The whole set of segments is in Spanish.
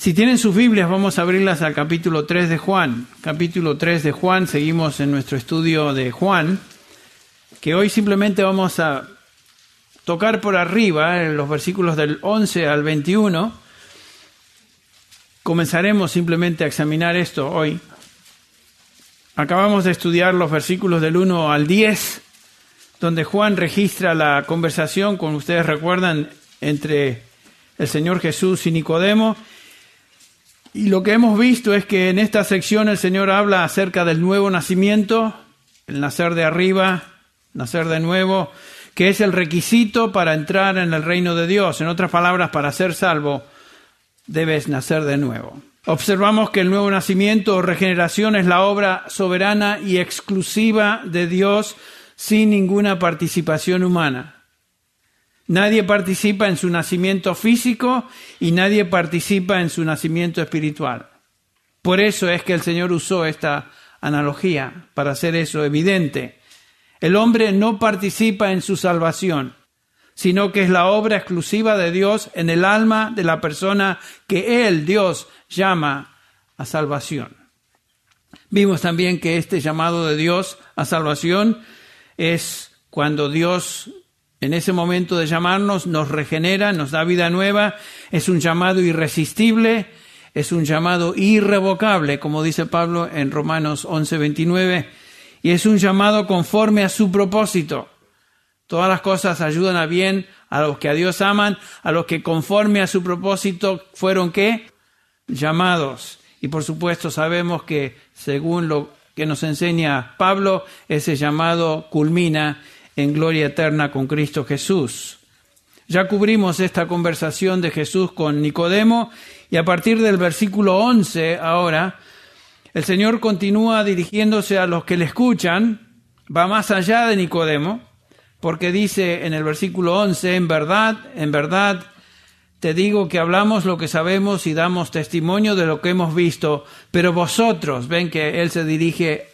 Si tienen sus Biblias, vamos a abrirlas al capítulo 3 de Juan. Capítulo 3 de Juan, seguimos en nuestro estudio de Juan, que hoy simplemente vamos a tocar por arriba, en los versículos del 11 al 21. Comenzaremos simplemente a examinar esto hoy. Acabamos de estudiar los versículos del 1 al 10, donde Juan registra la conversación, como ustedes recuerdan, entre el Señor Jesús y Nicodemo. Y lo que hemos visto es que en esta sección el Señor habla acerca del nuevo nacimiento, el nacer de arriba, nacer de nuevo, que es el requisito para entrar en el reino de Dios. En otras palabras, para ser salvo, debes nacer de nuevo. Observamos que el nuevo nacimiento o regeneración es la obra soberana y exclusiva de Dios sin ninguna participación humana. Nadie participa en su nacimiento físico y nadie participa en su nacimiento espiritual. Por eso es que el Señor usó esta analogía, para hacer eso evidente. El hombre no participa en su salvación, sino que es la obra exclusiva de Dios en el alma de la persona que Él, Dios, llama a salvación. Vimos también que este llamado de Dios a salvación es cuando Dios, en ese momento de llamarnos, nos regenera, nos da vida nueva. Es un llamado irresistible, es un llamado irrevocable, como dice Pablo en Romanos 11:29, y es un llamado conforme a su propósito. Todas las cosas ayudan a bien a los que a Dios aman, a los que conforme a su propósito fueron ¿qué? Llamados. Y por supuesto sabemos que según lo que nos enseña Pablo, ese llamado culmina en gloria eterna con Cristo Jesús. Ya cubrimos esta conversación de Jesús con Nicodemo y a partir del versículo 11 ahora, el Señor continúa dirigiéndose a los que le escuchan, va más allá de Nicodemo, porque dice en el versículo 11, en verdad, te digo que hablamos lo que sabemos y damos testimonio de lo que hemos visto, pero vosotros, ven que Él se dirige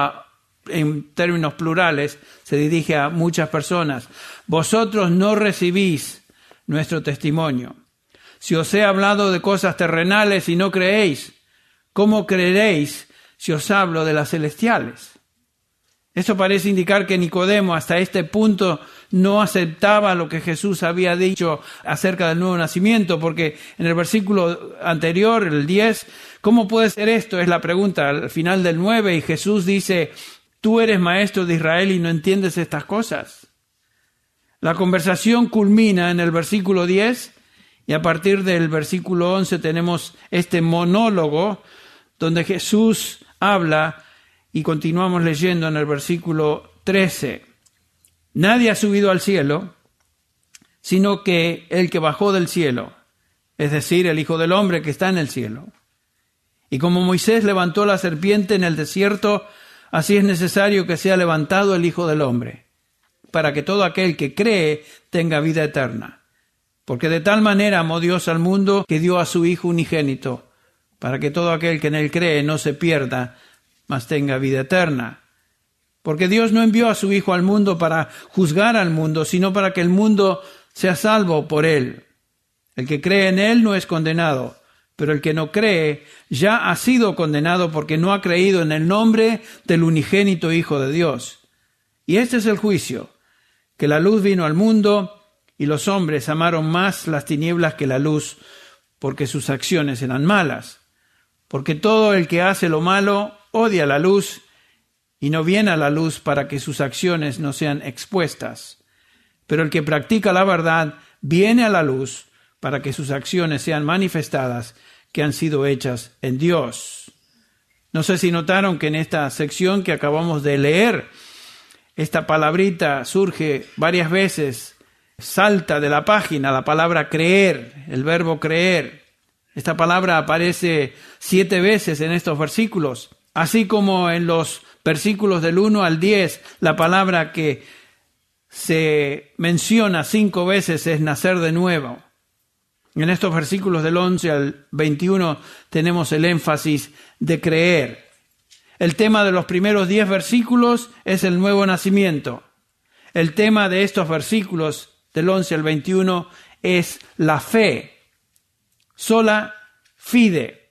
en términos plurales, se dirige a muchas personas. Vosotros no recibís nuestro testimonio. Si os he hablado de cosas terrenales y no creéis, ¿cómo creeréis si os hablo de las celestiales? Esto parece indicar que Nicodemo hasta este punto no aceptaba lo que Jesús había dicho acerca del nuevo nacimiento, porque en el versículo anterior, el 10, ¿cómo puede ser esto? Es la pregunta al final del 9, y Jesús dice, tú eres maestro de Israel y no entiendes estas cosas. La conversación culmina en el versículo 10 y a partir del versículo 11 tenemos este monólogo donde Jesús habla y continuamos leyendo en el versículo 13. Nadie ha subido al cielo, sino que el que bajó del cielo, es decir, el Hijo del Hombre que está en el cielo. Y como Moisés levantó la serpiente en el desierto, así es necesario que sea levantado el Hijo del Hombre, para que todo aquel que cree tenga vida eterna. Porque de tal manera amó Dios al mundo que dio a su Hijo unigénito, para que todo aquel que en él cree no se pierda, mas tenga vida eterna. Porque Dios no envió a su Hijo al mundo para juzgar al mundo, sino para que el mundo sea salvo por él. El que cree en él no es condenado, pero el que no cree ya ha sido condenado porque no ha creído en el nombre del unigénito Hijo de Dios. Y este es el juicio, que la luz vino al mundo y los hombres amaron más las tinieblas que la luz, porque sus acciones eran malas. Porque todo el que hace lo malo odia la luz y no viene a la luz para que sus acciones no sean expuestas. Pero el que practica la verdad viene a la luz para que sus acciones sean manifestadas, que han sido hechas en Dios. No sé si notaron que en esta sección que acabamos de leer, esta palabrita surge varias veces, salta de la página la palabra creer, el verbo creer. Esta palabra aparece 7 veces en estos versículos, así como en los versículos del 1 al 10, la palabra que se menciona 5 veces es nacer de nuevo. En estos versículos del 11 al 21 tenemos el énfasis de creer. El tema de los primeros 10 versículos es el nuevo nacimiento. El tema de estos versículos del 11 al 21 es la fe. Sola fide,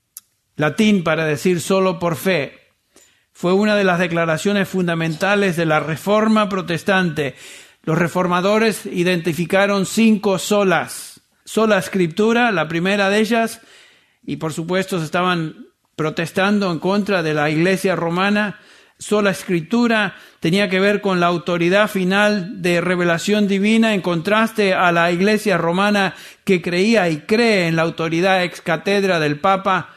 latín para decir solo por fe. Fue una de las declaraciones fundamentales de la Reforma protestante. Los reformadores identificaron 5 solas. Sola Escritura, la primera de ellas, y por supuesto estaban protestando en contra de la Iglesia romana. Sola Escritura tenía que ver con la autoridad final de revelación divina, en contraste a la Iglesia romana que creía y cree en la autoridad ex cátedra del Papa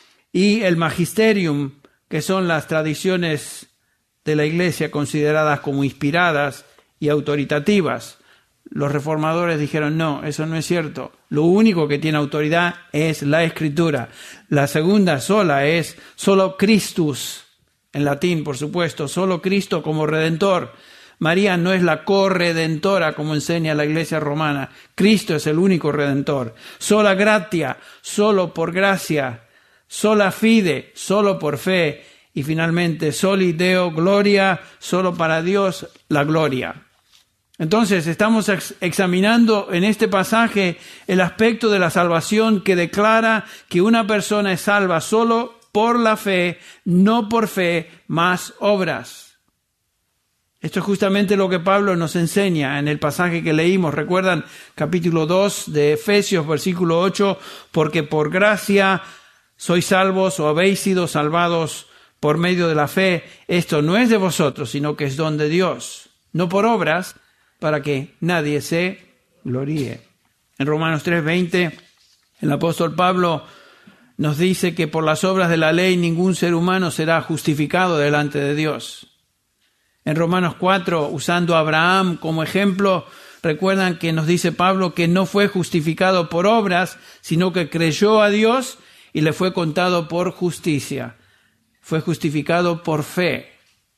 y el Magisterium, que son las tradiciones de la Iglesia consideradas como inspiradas y autoritativas. Los reformadores dijeron, no, eso no es cierto. Lo único que tiene autoridad es la Escritura. La segunda sola es solo Christus, en latín, por supuesto, solo Cristo como Redentor. María no es la corredentora, como enseña la Iglesia romana. Cristo es el único Redentor. Sola gratia, solo por gracia. Sola fide, solo por fe. Y finalmente, soli Deo gloria, solo para Dios la gloria. Entonces, estamos examinando en este pasaje el aspecto de la salvación que declara que una persona es salva solo por la fe, no por fe más obras. Esto es justamente lo que Pablo nos enseña en el pasaje que leímos. ¿Recuerdan? Capítulo 2 de Efesios, versículo 8, porque por gracia sois salvos o habéis sido salvados por medio de la fe. Esto no es de vosotros, sino que es don de Dios, no por obras, para que nadie se gloríe. En Romanos 3:20, el apóstol Pablo nos dice que por las obras de la ley ningún ser humano será justificado delante de Dios. En Romanos 4, usando a Abraham como ejemplo, recuerdan que nos dice Pablo que no fue justificado por obras, sino que creyó a Dios y le fue contado por justicia. Fue justificado por fe.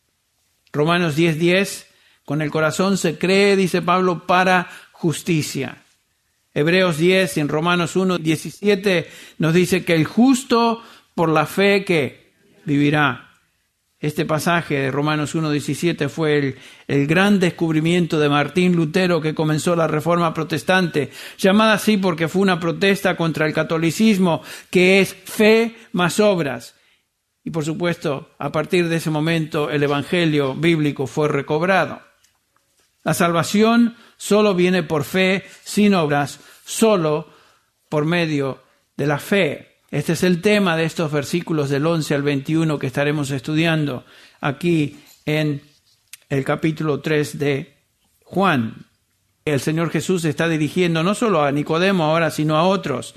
Romanos 10:10, con el corazón se cree, dice Pablo, para justicia. Hebreos 10 y en Romanos 1:17 nos dice que el justo por la fe que vivirá. Este pasaje de Romanos 1:17 fue el gran descubrimiento de Martín Lutero, que comenzó la Reforma protestante, llamada así porque fue una protesta contra el catolicismo, que es fe más obras. Y por supuesto, a partir de ese momento, el evangelio bíblico fue recobrado. La salvación solo viene por fe, sin obras, solo por medio de la fe. Este es el tema de estos versículos del 11 al 21 que estaremos estudiando aquí en el capítulo 3 de Juan. El Señor Jesús se está dirigiendo no solo a Nicodemo ahora, sino a otros,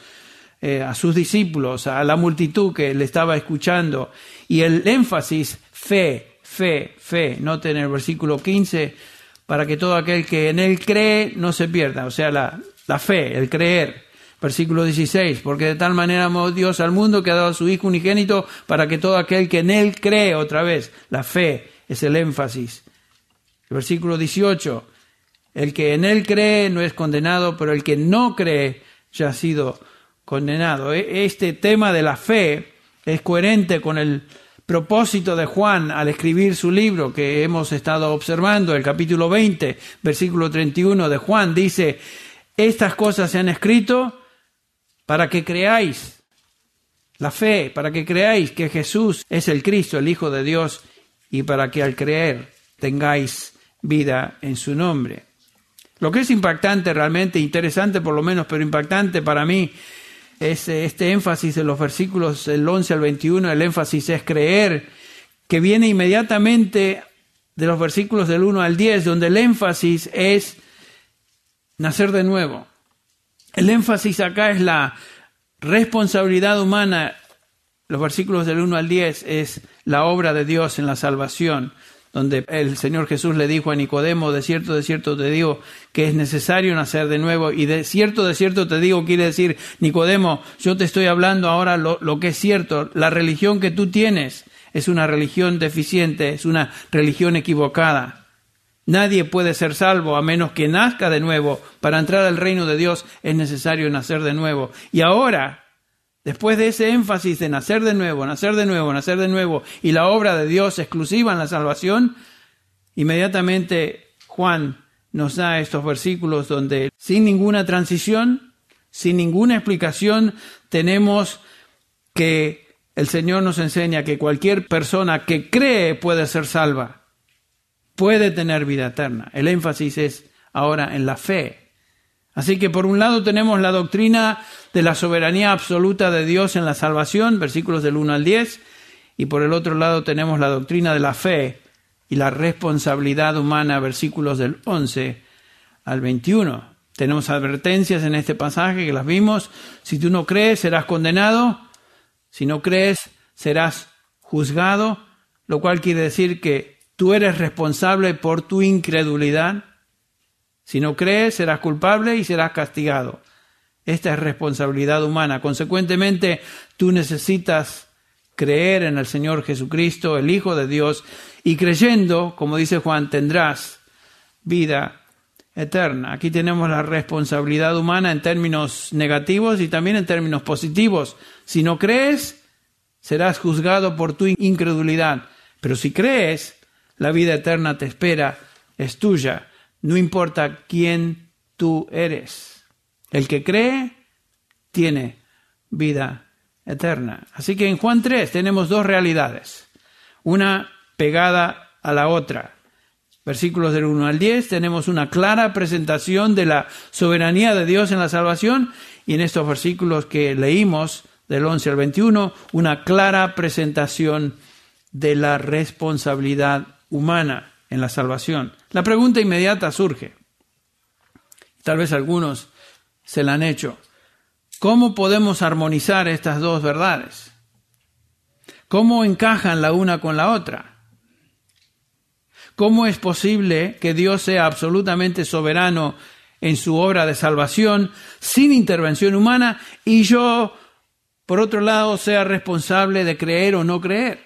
a sus discípulos, a la multitud que le estaba escuchando. Y el énfasis, fe, fe, fe. Noten el versículo 15, para que todo aquel que en él cree no se pierda. O sea, la fe, el creer. Versículo 16, porque de tal manera amó Dios al mundo que ha dado a su Hijo unigénito para que todo aquel que en él cree, otra vez, la fe es el énfasis. El versículo 18, el que en él cree no es condenado, pero el que no cree ya ha sido condenado. Este tema de la fe es coherente con el propósito de Juan al escribir su libro que hemos estado observando. El capítulo 20, versículo 31 de Juan dice, estas cosas se han escrito para que creáis, la fe, para que creáis que Jesús es el Cristo, el Hijo de Dios, y para que al creer tengáis vida en su nombre. Lo que es impactante, realmente interesante por lo menos, pero impactante para mí, es este énfasis en los versículos del 11 al 21, el énfasis es creer, que viene inmediatamente de los versículos del 1 al 10, donde el énfasis es nacer de nuevo. El énfasis acá es la responsabilidad humana. Los versículos del 1 al 10 es la obra de Dios en la salvación, donde el Señor Jesús le dijo a Nicodemo, de cierto te digo que es necesario nacer de nuevo. Y de cierto te digo quiere decir, Nicodemo, yo te estoy hablando ahora lo que es cierto. La religión que tú tienes es una religión deficiente, es una religión equivocada. Nadie puede ser salvo a menos que nazca de nuevo. Para entrar al reino de Dios es necesario nacer de nuevo. Y ahora, después de ese énfasis de nacer de nuevo, y la obra de Dios exclusiva en la salvación, inmediatamente Juan nos da estos versículos donde, sin ninguna transición, sin ninguna explicación, tenemos que el Señor nos enseña que cualquier persona que cree puede ser salva, puede tener vida eterna. El énfasis es ahora en la fe. Así que por un lado tenemos la doctrina de la soberanía absoluta de Dios en la salvación, versículos del 1 al 10, y por el otro lado tenemos la doctrina de la fe y la responsabilidad humana, versículos del 11 al 21. Tenemos advertencias en este pasaje que las vimos. Si tú no crees, serás condenado. Si no crees, serás juzgado, lo cual quiere decir que tú eres responsable por tu incredulidad. Si no crees, serás culpable y serás castigado. Esta es responsabilidad humana. Consecuentemente, tú necesitas creer en el Señor Jesucristo, el Hijo de Dios, y creyendo, como dice Juan, tendrás vida eterna. Aquí tenemos la responsabilidad humana en términos negativos y también en términos positivos. Si no crees, serás juzgado por tu incredulidad. Pero si crees, la vida eterna te espera, es tuya. No importa quién tú eres. El que cree, tiene vida eterna. Así que en Juan 3 tenemos dos realidades, una pegada a la otra. Versículos del 1 al 10 tenemos una clara presentación de la soberanía de Dios en la salvación, y en estos versículos que leímos del 11 al 21, una clara presentación de la responsabilidad humana en la salvación. La pregunta inmediata surge, tal vez algunos se la han hecho: ¿cómo podemos armonizar estas dos verdades? ¿Cómo encajan la una con la otra? ¿Cómo es posible que Dios sea absolutamente soberano en su obra de salvación sin intervención humana y yo, por otro lado, sea responsable de creer o no creer?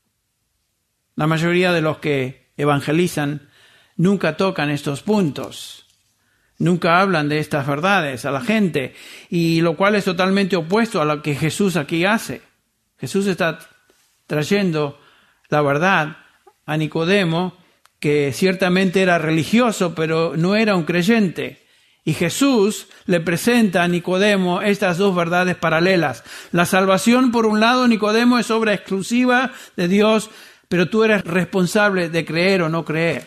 La mayoría de los que evangelizan nunca tocan estos puntos, nunca hablan de estas verdades a la gente, y lo cual es totalmente opuesto a lo que Jesús aquí hace. Jesús está trayendo la verdad a Nicodemo, que ciertamente era religioso, pero no era un creyente. Y Jesús le presenta a Nicodemo estas dos verdades paralelas. La salvación, por un lado, Nicodemo, es obra exclusiva de Dios, pero tú eres responsable de creer o no creer.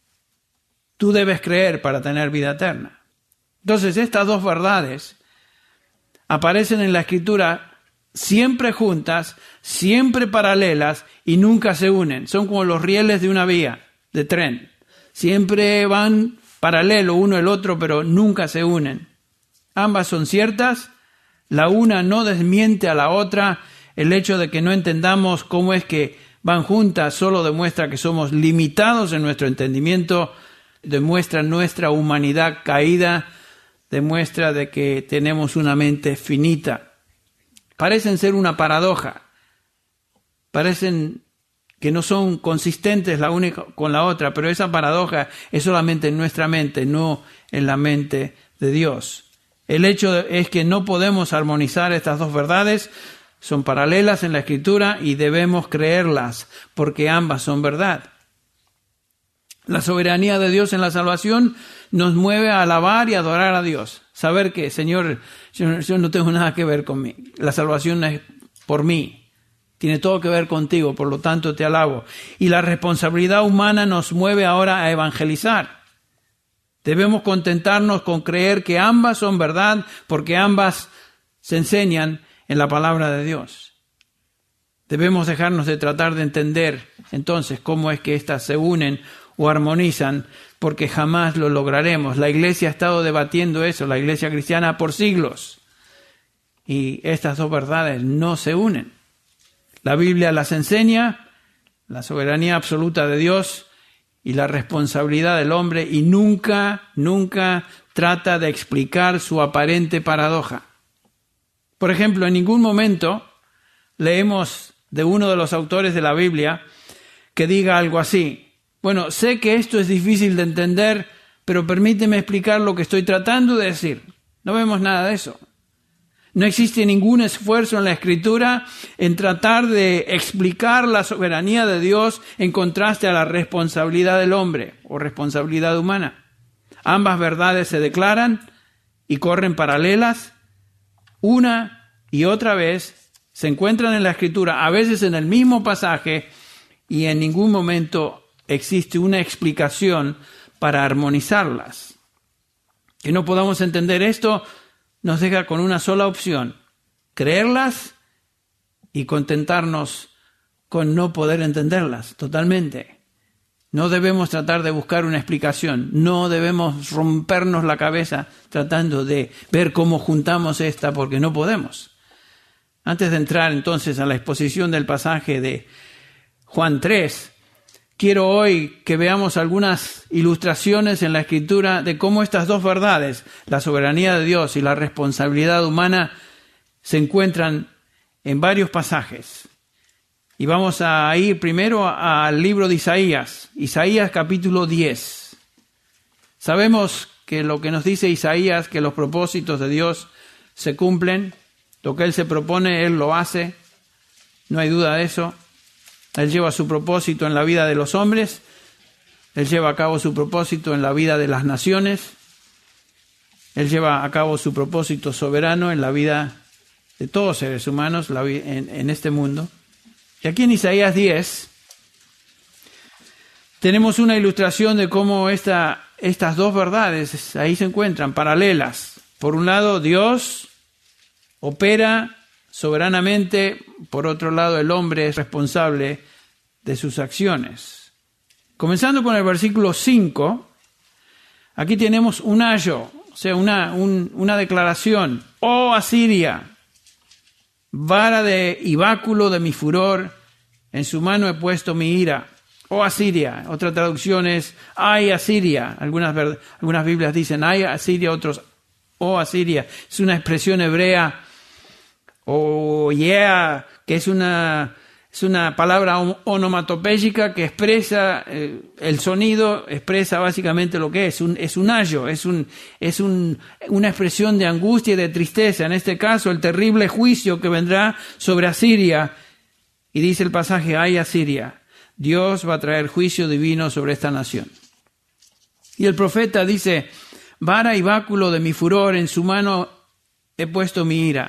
Tú debes creer para tener vida eterna. Entonces, estas dos verdades aparecen en la Escritura siempre juntas, siempre paralelas y nunca se unen. Son como los rieles de una vía de tren. Siempre van paralelo uno al otro, pero nunca se unen. Ambas son ciertas. La una no desmiente a la otra. El hecho de que no entendamos cómo es que van juntas solo demuestra que somos limitados en nuestro entendimiento, demuestra nuestra humanidad caída, demuestra de que tenemos una mente finita. Parecen ser una paradoja. Parecen que no son consistentes la una con la otra, pero esa paradoja es solamente en nuestra mente, no en la mente de Dios. El hecho es que no podemos armonizar estas dos verdades, son paralelas en la Escritura y debemos creerlas, porque ambas son verdad. La soberanía de Dios en la salvación nos mueve a alabar y adorar a Dios. Saber que, Señor, yo no tengo nada que ver conmigo. La salvación es por mí. Tiene todo que ver contigo, por lo tanto te alabo. Y la responsabilidad humana nos mueve ahora a evangelizar. Debemos contentarnos con creer que ambas son verdad, porque ambas se enseñan en la palabra de Dios. Debemos dejarnos de tratar de entender entonces cómo es que éstas se unen o armonizan, porque jamás lo lograremos. La Iglesia ha estado debatiendo eso, la Iglesia cristiana, por siglos. Y estas dos verdades no se unen. La Biblia las enseña, la soberanía absoluta de Dios y la responsabilidad del hombre, y nunca trata de explicar su aparente paradoja. Por ejemplo, en ningún momento leemos de uno de los autores de la Biblia que diga algo así: bueno, sé que esto es difícil de entender, pero permíteme explicar lo que estoy tratando de decir. No vemos nada de eso. No existe ningún esfuerzo en la Escritura en tratar de explicar la soberanía de Dios en contraste a la responsabilidad del hombre o responsabilidad humana. Ambas verdades se declaran y corren paralelas, una y otra vez se encuentran en la Escritura, a veces en el mismo pasaje, y en ningún momento existe una explicación para armonizarlas. Que no podamos entender esto nos deja con una sola opción: creerlas y contentarnos con no poder entenderlas totalmente. No debemos tratar de buscar una explicación, no debemos rompernos la cabeza tratando de ver cómo juntamos esta, porque no podemos. Antes de entrar entonces a la exposición del pasaje de Juan 3, quiero hoy que veamos algunas ilustraciones en la Escritura de cómo estas dos verdades, la soberanía de Dios y la responsabilidad humana, se encuentran en varios pasajes. Y vamos a ir primero al libro de Isaías, Isaías capítulo 10. Sabemos que lo que nos dice Isaías, que los propósitos de Dios se cumplen, lo que Él se propone, Él lo hace, no hay duda de eso. Él lleva su propósito en la vida de los hombres, Él lleva a cabo su propósito en la vida de las naciones, Él lleva a cabo su propósito soberano en la vida de todos los seres humanos en este mundo. Y aquí en Isaías 10 tenemos una ilustración de cómo estas dos verdades ahí se encuentran paralelas. Por un lado, Dios opera soberanamente, por otro lado, el hombre es responsable de sus acciones. Comenzando con el versículo 5, aquí tenemos un ayo, o sea, una declaración. ¡Oh Asiria! Vara y báculo de mi furor, en su mano he puesto mi ira. Oh Asiria, otra traducción es, ¡ay Asiria! Algunas Biblias dicen, ¡ay Asiria! Otros, ¡oh Asiria! Es una expresión hebrea, oh yeah, que es una palabra onomatopéyica que expresa el sonido, expresa básicamente lo que es un ayo, es una expresión de angustia y de tristeza. En este caso, el terrible juicio que vendrá sobre Asiria. Y dice el pasaje, ¡ay Asiria! Dios va a traer juicio divino sobre esta nación. Y el profeta dice, vara y báculo de mi furor, en su mano he puesto mi ira.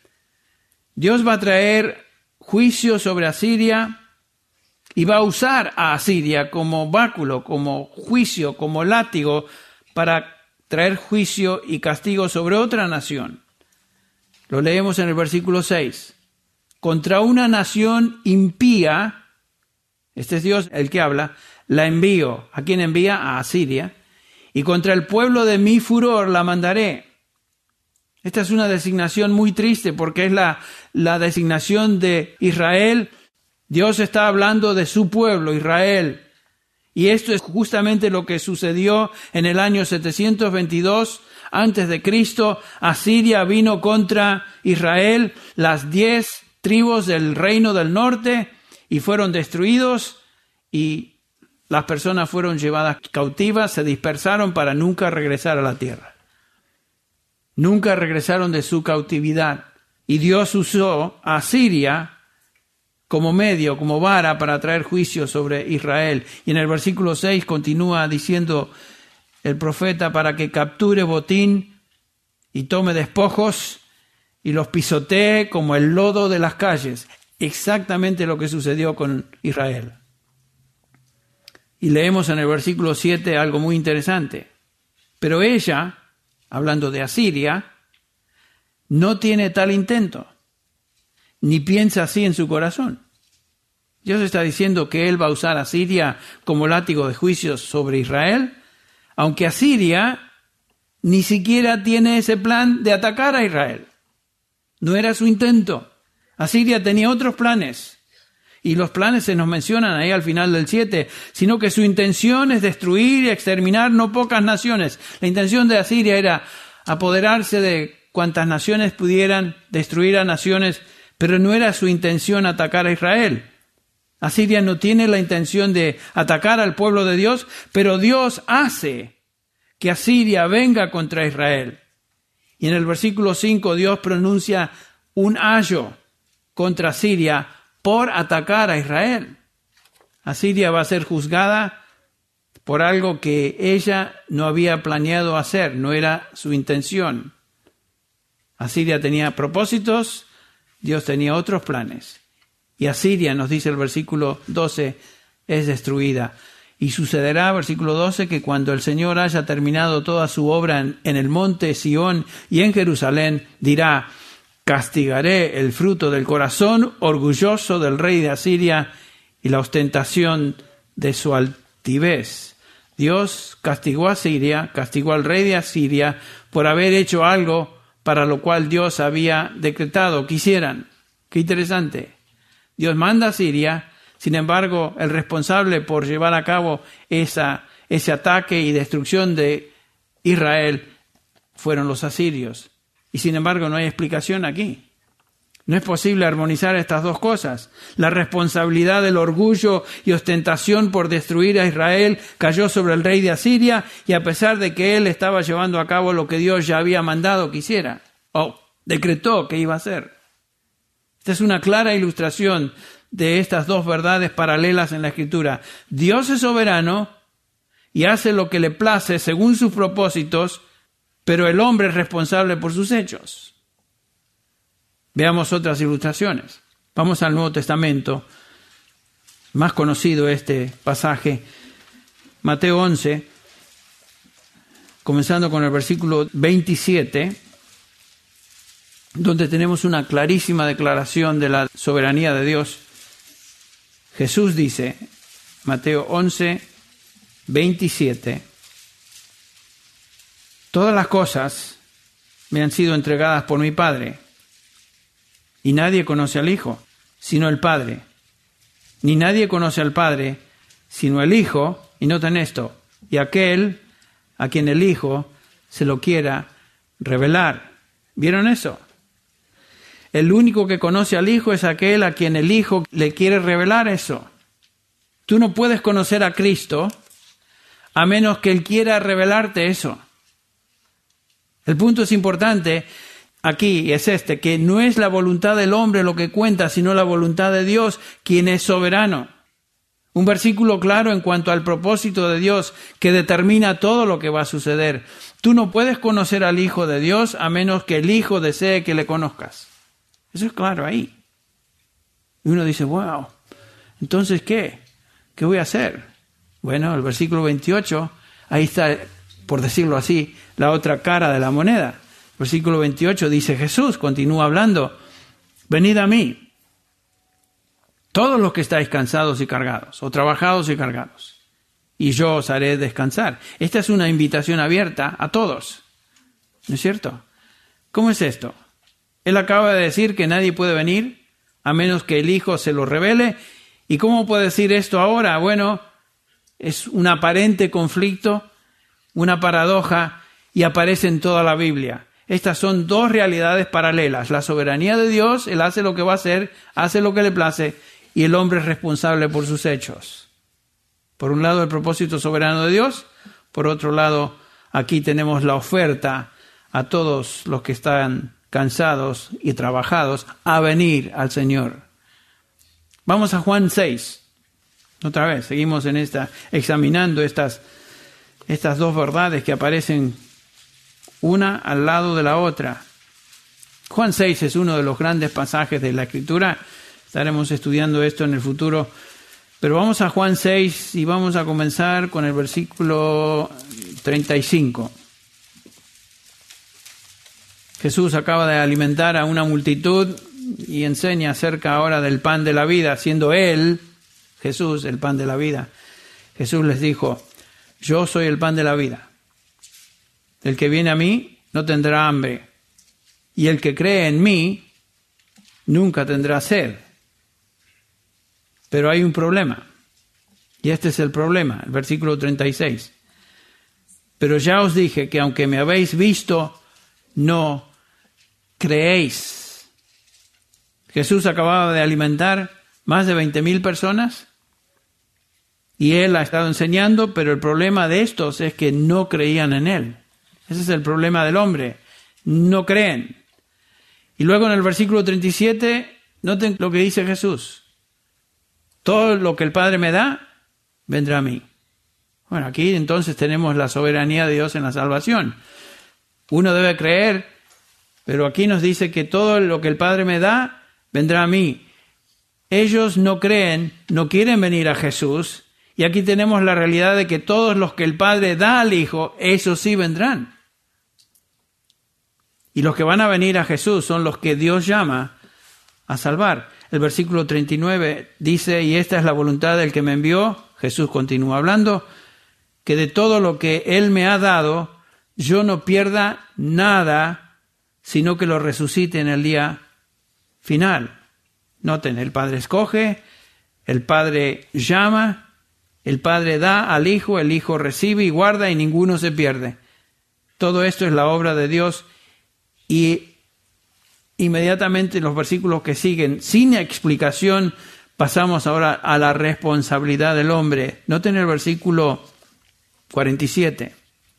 Dios va a traer juicio sobre Asiria y va a usar a Asiria como báculo, como juicio, como látigo para traer juicio y castigo sobre otra nación. Lo leemos en el versículo 6. Contra una nación impía, este es Dios el que habla, la envío. ¿A quién envía? A Asiria. Y contra el pueblo de mi furor la mandaré. Esta es una designación muy triste porque es la designación de Israel. Dios está hablando de su pueblo, Israel. Y esto es justamente lo que sucedió en el año 722 antes de Cristo. Asiria vino contra Israel, las 10 tribus del reino del norte, y fueron destruidos, y las personas fueron llevadas cautivas, se dispersaron para nunca regresar a la tierra. Nunca regresaron de su cautividad. Y Dios usó a Asiria como medio, como vara para traer juicio sobre Israel. Y en el versículo 6 continúa diciendo el profeta, para que capture botín y tome despojos y los pisotee como el lodo de las calles. Exactamente lo que sucedió con Israel. Y leemos en el versículo 7 algo muy interesante. Pero ella, hablando de Asiria, no tiene tal intento, ni piensa así en su corazón. Dios está diciendo que Él va a usar a Asiria como látigo de juicios sobre Israel, aunque Asiria ni siquiera tiene ese plan de atacar a Israel. No era su intento. Asiria tenía otros planes, y los planes se nos mencionan ahí al final del 7, sino que su intención es destruir y exterminar no pocas naciones. La intención de Asiria era apoderarse de cuantas naciones pudieran, destruir a naciones, pero no era su intención atacar a Israel. Asiria no tiene la intención de atacar al pueblo de Dios, pero Dios hace que Asiria venga contra Israel. Y en el versículo 5 Dios pronuncia un ayo contra Asiria por atacar a Israel. Asiria va a ser juzgada por algo que ella no había planeado hacer, no era su intención. Asiria tenía propósitos, Dios tenía otros planes. Y Asiria, nos dice el versículo 12, es destruida. Y sucederá, versículo 12, que cuando el Señor haya terminado toda su obra en el monte Sión y en Jerusalén, dirá: castigaré el fruto del corazón orgulloso del rey de Asiria y la ostentación de su altivez. Dios castigó a Asiria, castigó al rey de Asiria por haber hecho algo para lo cual Dios había decretado que hicieran. Qué interesante. Dios manda a Asiria, sin embargo, el responsable por llevar a cabo ese ataque y destrucción de Israel fueron los asirios. Y sin embargo, no hay explicación aquí. No es posible armonizar estas dos cosas. La responsabilidad del orgullo y ostentación por destruir a Israel cayó sobre el rey de Asiria, y a pesar de que él estaba llevando a cabo lo que Dios ya había mandado que hiciera, o decretó que iba a hacer. Esta es una clara ilustración de estas dos verdades paralelas en la Escritura. Dios es soberano y hace lo que le place según sus propósitos, pero el hombre es responsable por sus hechos. Veamos otras ilustraciones. Vamos al Nuevo Testamento, más conocido este pasaje, Mateo 11, comenzando con el versículo 27, donde tenemos una clarísima declaración de la soberanía de Dios. Jesús dice, Mateo 11, 27, todas las cosas me han sido entregadas por mi Padre, y nadie conoce al Hijo, sino el Padre. Ni nadie conoce al Padre, sino el Hijo, y noten esto, y aquel a quien el Hijo se lo quiera revelar. ¿Vieron eso? El único que conoce al Hijo es aquel a quien el Hijo le quiere revelar eso. Tú no puedes conocer a Cristo a menos que Él quiera revelarte eso. El punto es importante aquí, es que no es la voluntad del hombre lo que cuenta, sino la voluntad de Dios, quien es soberano. Un versículo claro en cuanto al propósito de Dios que determina todo lo que va a suceder. Tú no puedes conocer al Hijo de Dios a menos que el Hijo desee que le conozcas. Eso es claro ahí. Y uno dice, wow, entonces ¿qué? ¿Qué voy a hacer? Bueno, el versículo 28, ahí está, por decirlo así, la otra cara de la moneda. Versículo 28 dice Jesús, continúa hablando, venid a mí, todos los que estáis cansados y cargados, o trabajados y cargados, y yo os haré descansar. Esta es una invitación abierta a todos, ¿no es cierto? ¿Cómo es esto? Él acaba de decir que nadie puede venir a menos que el Hijo se lo revele. ¿Y cómo puede decir esto ahora? Bueno, es un aparente conflicto, una paradoja, y aparece en toda la Biblia. Estas son dos realidades paralelas. La soberanía de Dios, Él hace lo que va a hacer, hace lo que le place, y el hombre es responsable por sus hechos. Por un lado, el propósito soberano de Dios. Por otro lado, aquí tenemos la oferta a todos los que están cansados y trabajados a venir al Señor. Vamos a Juan 6. Otra vez, seguimos en examinando estas dos verdades que aparecen una al lado de la otra. Juan 6 es uno de los grandes pasajes de la Escritura. Estaremos estudiando esto en el futuro. Pero vamos a Juan 6 y vamos a comenzar con el versículo 35. Jesús acaba de alimentar a una multitud y enseña acerca ahora del pan de la vida, siendo Él, Jesús, el pan de la vida. Jesús les dijo, yo soy el pan de la vida. El que viene a mí no tendrá hambre, y el que cree en mí nunca tendrá sed. Pero hay un problema, y este es el problema, el versículo 36. Pero ya os dije que aunque me habéis visto, no creéis. Jesús acababa de alimentar más de 20,000 personas y Él ha estado enseñando, pero el problema de estos es que no creían en Él. Ese es el problema del hombre. No creen. Y luego en el versículo 37, noten lo que dice Jesús. Todo lo que el Padre me da, vendrá a mí. Bueno, aquí entonces tenemos la soberanía de Dios en la salvación. Uno debe creer, pero aquí nos dice que todo lo que el Padre me da, vendrá a mí. Ellos no creen, no quieren venir a Jesús. Y aquí tenemos la realidad de que todos los que el Padre da al Hijo, esos sí vendrán. Y los que van a venir a Jesús son los que Dios llama a salvar. El versículo 39 dice, y esta es la voluntad del que me envió, Jesús continúa hablando, que de todo lo que Él me ha dado, yo no pierda nada, sino que lo resucite en el día final. Noten, el Padre escoge, el Padre llama, el Padre da al Hijo, el Hijo recibe y guarda y ninguno se pierde. Todo esto es la obra de Dios y inmediatamente en los versículos que siguen, sin explicación, pasamos ahora a la responsabilidad del hombre. Noten el versículo 47.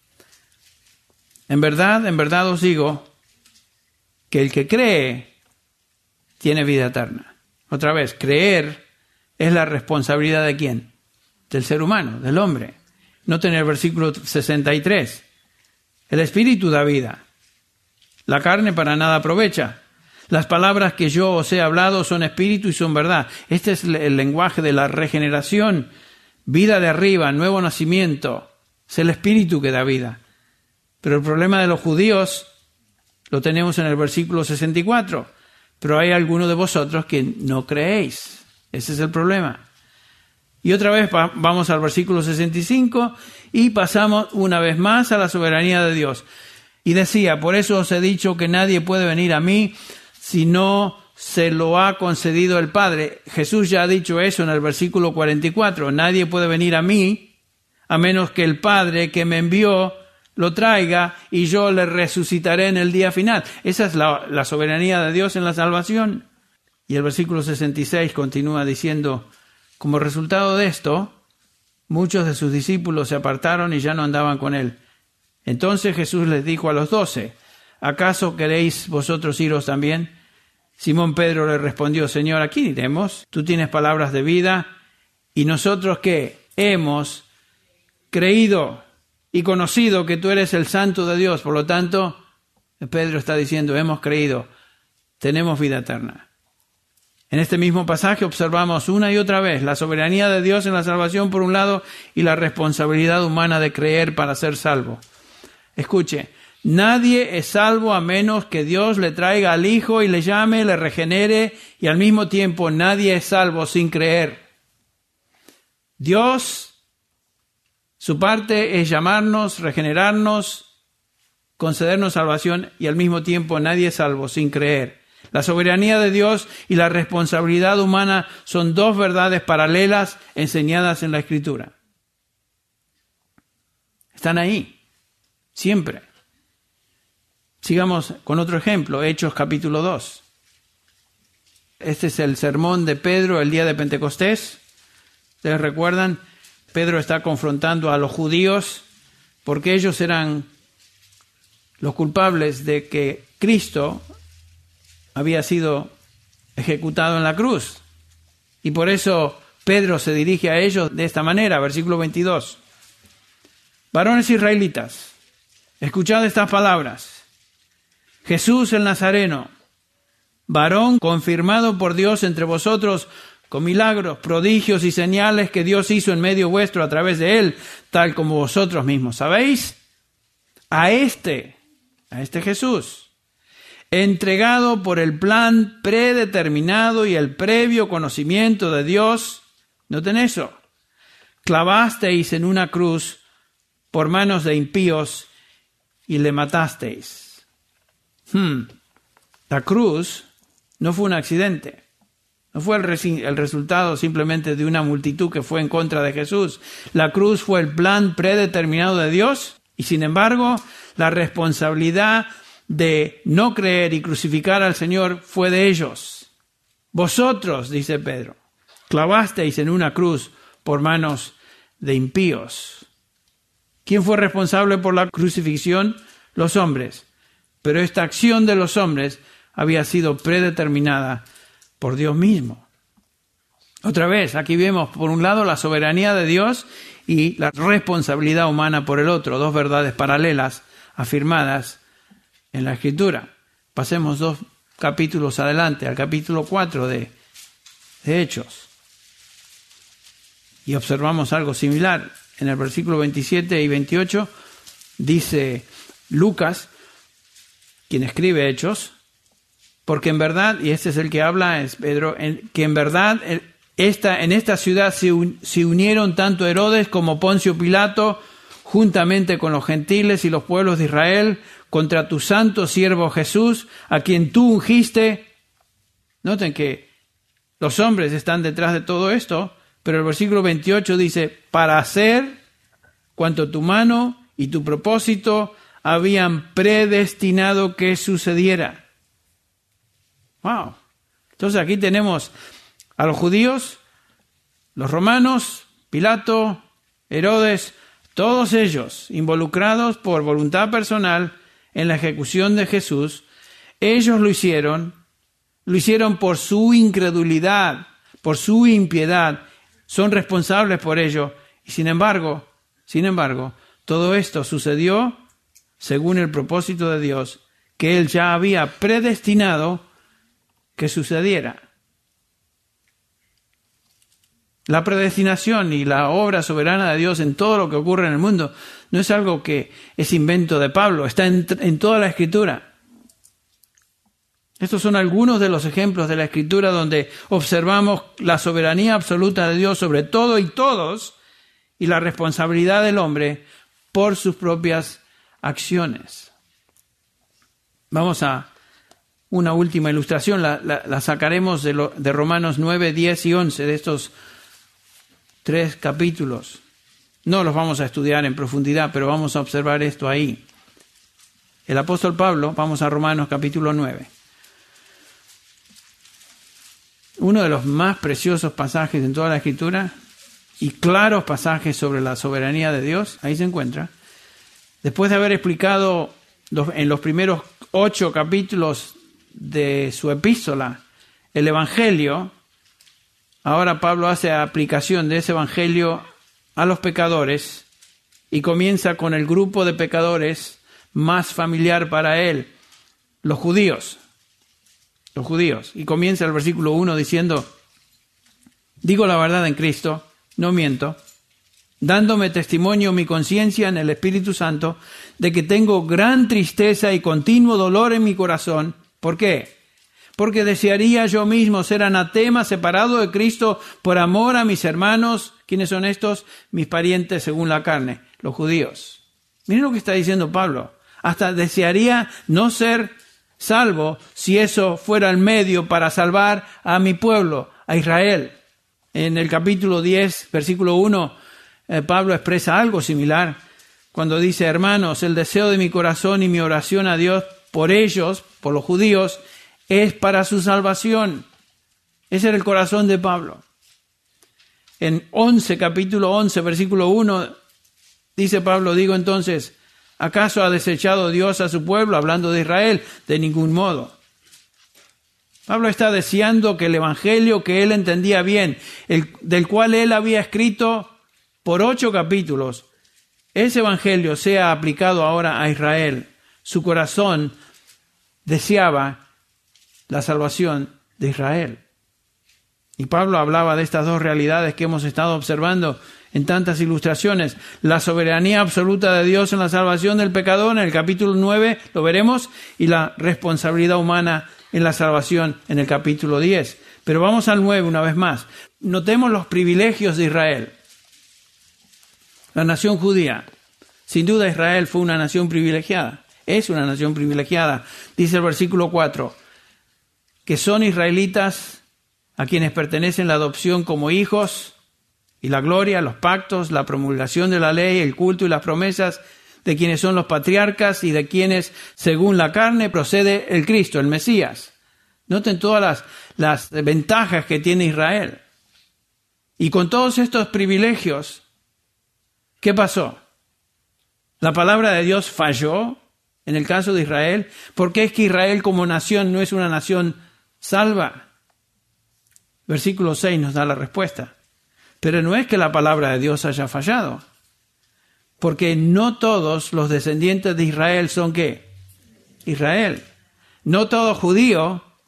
En verdad os digo que el que cree tiene vida eterna. Otra vez, creer es la responsabilidad ¿de quién? Del ser humano, del hombre. Noten el versículo 63. El Espíritu da vida. La carne para nada aprovecha. Las palabras que yo os he hablado son espíritu y son verdad. Este es el lenguaje de la regeneración, vida de arriba, nuevo nacimiento. Es el Espíritu que da vida. Pero el problema de los judíos lo tenemos en el versículo 64. Pero hay algunos de vosotros que no creéis. Ese es el problema. Y otra vez vamos al versículo 65 y pasamos una vez más a la soberanía de Dios. Y decía, por eso os he dicho que nadie puede venir a mí si no se lo ha concedido el Padre. Jesús ya ha dicho eso en el versículo 44. Nadie puede venir a mí a menos que el Padre que me envió lo traiga y yo le resucitaré en el día final. Esa es la soberanía de Dios en la salvación. Y el versículo 66 continúa diciendo, como resultado de esto, muchos de sus discípulos se apartaron y ya no andaban con él. Entonces Jesús les dijo a los 12, ¿acaso queréis vosotros iros también? Simón Pedro le respondió, Señor, ¿a quién iremos? Tú tienes palabras de vida, y nosotros que hemos creído y conocido que tú eres el Santo de Dios. Por lo tanto, Pedro está diciendo, hemos creído, tenemos vida eterna. En este mismo pasaje observamos una y otra vez la soberanía de Dios en la salvación por un lado y la responsabilidad humana de creer para ser salvo. Escuche, nadie es salvo a menos que Dios le traiga al Hijo y le llame, le regenere, y al mismo tiempo nadie es salvo sin creer. Dios, su parte es llamarnos, regenerarnos, concedernos salvación, y al mismo tiempo nadie es salvo sin creer. La soberanía de Dios y la responsabilidad humana son dos verdades paralelas enseñadas en la Escritura. Están ahí, siempre. Sigamos con otro ejemplo, Hechos capítulo 2. Este es el sermón de Pedro el día de Pentecostés. ¿Ustedes recuerdan? Pedro está confrontando a los judíos porque ellos eran los culpables de que Cristo había sido ejecutado en la cruz. Y por eso Pedro se dirige a ellos de esta manera, versículo 22. Varones israelitas, escuchad estas palabras. Jesús el Nazareno, varón confirmado por Dios entre vosotros con milagros, prodigios y señales que Dios hizo en medio vuestro a través de él, tal como vosotros mismos sabéis. A este Jesús, entregado por el plan predeterminado y el previo conocimiento de Dios, noten eso, clavasteis en una cruz por manos de impíos y le matasteis. La cruz no fue un accidente, no fue el resultado simplemente de una multitud que fue en contra de Jesús. La cruz fue el plan predeterminado de Dios y sin embargo la responsabilidad de no creer y crucificar al Señor fue de ellos. Vosotros, dice Pedro, clavasteis en una cruz por manos de impíos. ¿Quién fue responsable por la crucifixión? Los hombres. Pero esta acción de los hombres había sido predeterminada por Dios mismo. Otra vez, aquí vemos por un lado la soberanía de Dios y la responsabilidad humana por el otro, dos verdades paralelas afirmadas en la Escritura. Pasemos dos capítulos adelante, al capítulo 4 de Hechos. Y observamos algo similar. En el versículo 27 y 28 dice Lucas, quien escribe Hechos, porque en verdad, y este es el que habla, es Pedro, que en verdad en esta ciudad se unieron tanto Herodes como Poncio Pilato, juntamente con los gentiles y los pueblos de Israel, contra tu santo siervo Jesús, a quien tú ungiste. Noten que los hombres están detrás de todo esto, pero el versículo 28 dice, para hacer cuanto tu mano y tu propósito habían predestinado que sucediera. Wow. Entonces aquí tenemos a los judíos, los romanos, Pilato, Herodes, todos ellos involucrados por voluntad personal en la ejecución de Jesús. Ellos lo hicieron por su incredulidad, por su impiedad, son responsables por ello. Y sin embargo, todo esto sucedió según el propósito de Dios, que Él ya había predestinado que sucediera. La predestinación y la obra soberana de Dios en todo lo que ocurre en el mundo no es algo que es invento de Pablo, está en toda la Escritura. Estos son algunos de los ejemplos de la Escritura donde observamos la soberanía absoluta de Dios sobre todo y todos y la responsabilidad del hombre por sus propias acciones. Vamos a una última ilustración, la sacaremos de Romanos 9, 10 y 11, de estos 3 capítulos. No los vamos a estudiar en profundidad, pero vamos a observar esto ahí. El apóstol Pablo, vamos a Romanos capítulo 9. Uno de los más preciosos pasajes en toda la Escritura y claros pasajes sobre la soberanía de Dios, ahí se encuentra. Después de haber explicado en los primeros 8 capítulos de su epístola el Evangelio, ahora Pablo hace aplicación de ese Evangelio a los pecadores y comienza con el grupo de pecadores más familiar para él, los judíos. Y comienza el versículo 1 diciendo, digo la verdad en Cristo, no miento, dándome testimonio mi conciencia en el Espíritu Santo de que tengo gran tristeza y continuo dolor en mi corazón. ¿Por qué? Porque desearía yo mismo ser anatema, separado de Cristo por amor a mis hermanos. ¿Quiénes son estos? Mis parientes según la carne, los judíos. Miren lo que está diciendo Pablo. Hasta desearía no ser salvo si eso fuera el medio para salvar a mi pueblo, a Israel. En el capítulo 10, versículo 1, Pablo expresa algo similar cuando dice, hermanos, el deseo de mi corazón y mi oración a Dios por ellos, por los judíos, es para su salvación. Ese era el corazón de Pablo. En capítulo 11, versículo 1, dice Pablo, digo entonces, ¿acaso ha desechado Dios a su pueblo? Hablando de Israel, de ningún modo. Pablo está deseando que el evangelio que él entendía bien, del cual él había escrito por 8 capítulos, ese evangelio sea aplicado ahora a Israel. Su corazón deseaba la salvación de Israel. Y Pablo hablaba de estas dos realidades que hemos estado observando en tantas ilustraciones. La soberanía absoluta de Dios en la salvación del pecador, en el capítulo 9 lo veremos, y la responsabilidad humana en la salvación en el capítulo 10. Pero vamos al 9 una vez más. Notemos los privilegios de Israel. La nación judía. Sin duda Israel fue una nación privilegiada. Es una nación privilegiada. Dice el versículo 4, que son israelitas a quienes pertenecen la adopción como hijos y la gloria, los pactos, la promulgación de la ley, el culto y las promesas de quienes son los patriarcas y de quienes, según la carne, procede el Cristo, el Mesías. Noten todas las ventajas que tiene Israel. Y con todos estos privilegios, ¿qué pasó? La palabra de Dios falló en el caso de Israel. ¿Por qué es que Israel como nación no es una nación salva? Versículo 6 nos da la respuesta. Pero no es que la palabra de Dios haya fallado, porque no todos los descendientes de Israel son ¿qué? Israel. No todo judío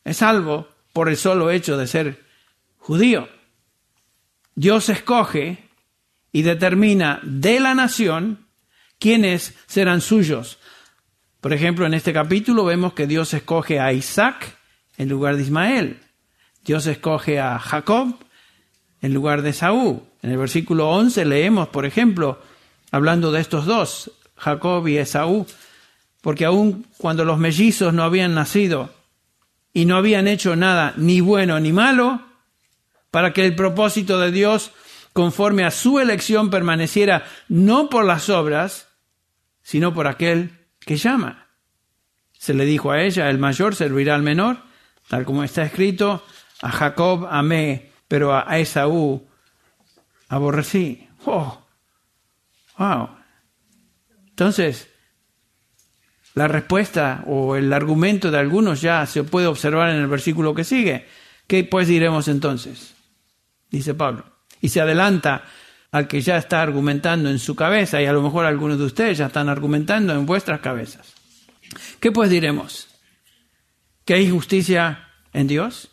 es salvo por el solo hecho de ser judío. Dios escoge y determina de la nación quiénes serán suyos. Por ejemplo, en este capítulo vemos que Dios escoge a Isaac en lugar de Ismael. Dios escoge a Jacob en lugar de Esaú. En el versículo 11 leemos, por ejemplo, hablando de estos dos, Jacob y Esaú, porque aun cuando los mellizos no habían nacido y no habían hecho nada ni bueno ni malo, para que el propósito de Dios conforme a su elección permaneciera no por las obras, sino por aquel que llama. Se le dijo a ella, el mayor servirá al menor, tal como está escrito, a Jacob amé, pero a Esaú aborrecí. ¡Oh! ¡Wow! Entonces, la respuesta o el argumento de algunos ya se puede observar en el versículo que sigue. ¿Qué pues diremos entonces? Dice Pablo. Y se adelanta al que ya está argumentando en su cabeza, y a lo mejor algunos de ustedes ya están argumentando en vuestras cabezas. ¿Qué pues diremos? ¿Que hay justicia en Dios?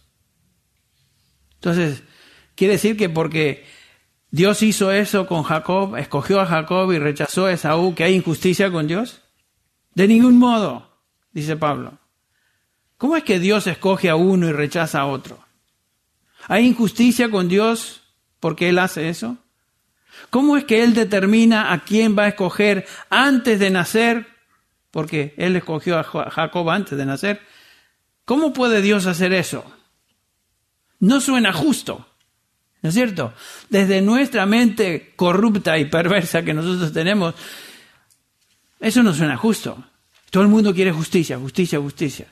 Entonces, quiere decir que porque Dios hizo eso con Jacob, escogió a Jacob y rechazó a Esaú, ¿que hay injusticia con Dios? De ningún modo, dice Pablo. ¿Cómo es que Dios escoge a uno y rechaza a otro? ¿Hay injusticia con Dios porque Él hace eso? ¿Cómo es que Él determina a quién va a escoger antes de nacer? Porque Él escogió a Jacob antes de nacer. ¿Cómo puede Dios hacer eso? No suena justo, ¿no es cierto? Desde nuestra mente corrupta y perversa que nosotros tenemos, eso no suena justo. Todo el mundo quiere justicia, justicia, justicia.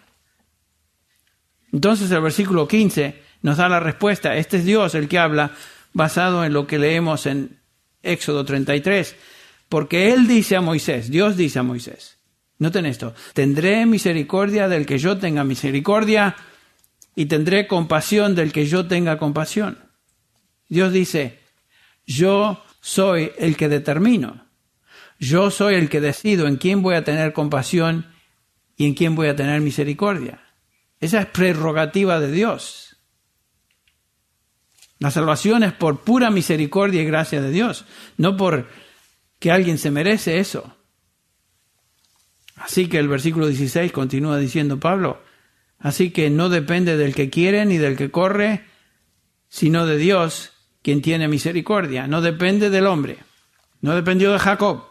Entonces el versículo 15 nos da la respuesta. Este es Dios el que habla, basado en lo que leemos en Éxodo 33. Porque Él dice a Moisés, Dios dice a Moisés, noten esto, tendré misericordia del que yo tenga misericordia y tendré compasión del que yo tenga compasión. Dios dice, yo soy el que determino. Yo soy el que decido en quién voy a tener compasión y en quién voy a tener misericordia. Esa es prerrogativa de Dios. La salvación es por pura misericordia y gracia de Dios, no por que alguien se merece eso. Así que el versículo 16 continúa diciendo Pablo, así que no depende del que quiere ni del que corre, sino de Dios, quien tiene misericordia. No depende del hombre. No dependió de Jacob.